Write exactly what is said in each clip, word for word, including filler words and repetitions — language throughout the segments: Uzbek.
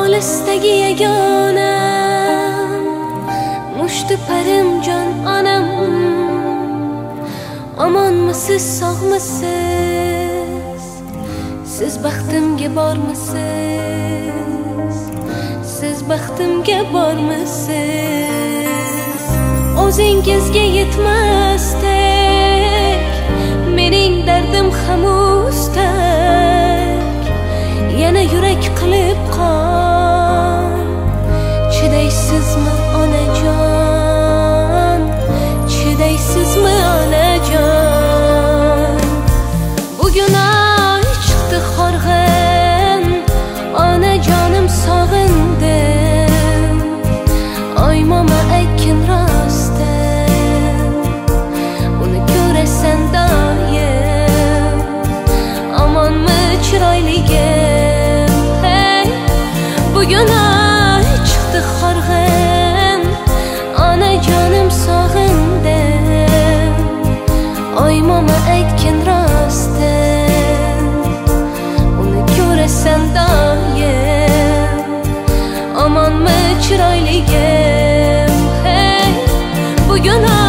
olisdagi yagonam, mushti parim jon onam. Omonmisiz, sog'misiz? Siz baxtimga bormisiz? Siz baxtimga bormisiz? O'zingizga yetmasdek mening dardim hamusdak, yana yurak qilib qon. Chidaysizmi onajon? Chidaysizmi onajon? Bugun oy chiqdi horg'in, onajonim sog'indim. Oy mama aytgin rostdan, uni ko'rasan doim. Omonmi chiroyligim? Hey, bugun oy chiqdi horg'in, onajonim sog'indim. Oy mama aytgin rostdan, uni ko'rasan doim. Omonmi chiroyligim? Hey, bugun oy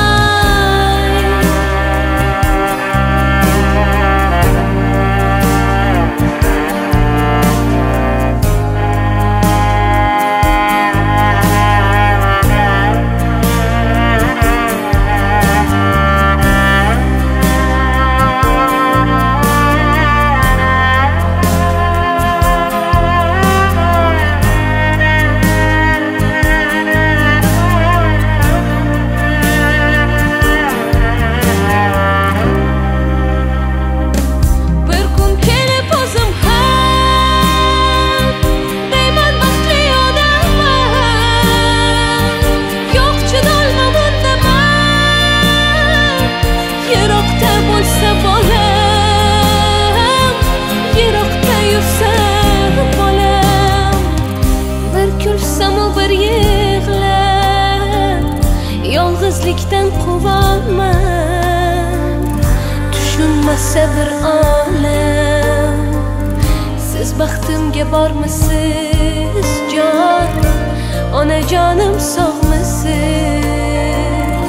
yolg'izlikdan quvonman, tushunmasa bir olam. Siz baxtimga bormisiz jon? Onajonim sog'misiz?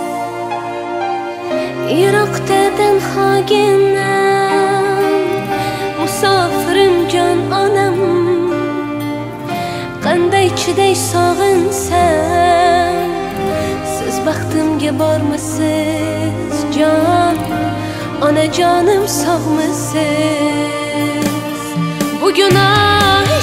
Yiroqdadan xoginam, musofirim jon onam. Qanday chiday sog'insam, siz baxtimga bormisiz jon? Onajonim sog'misiz? Bugun oy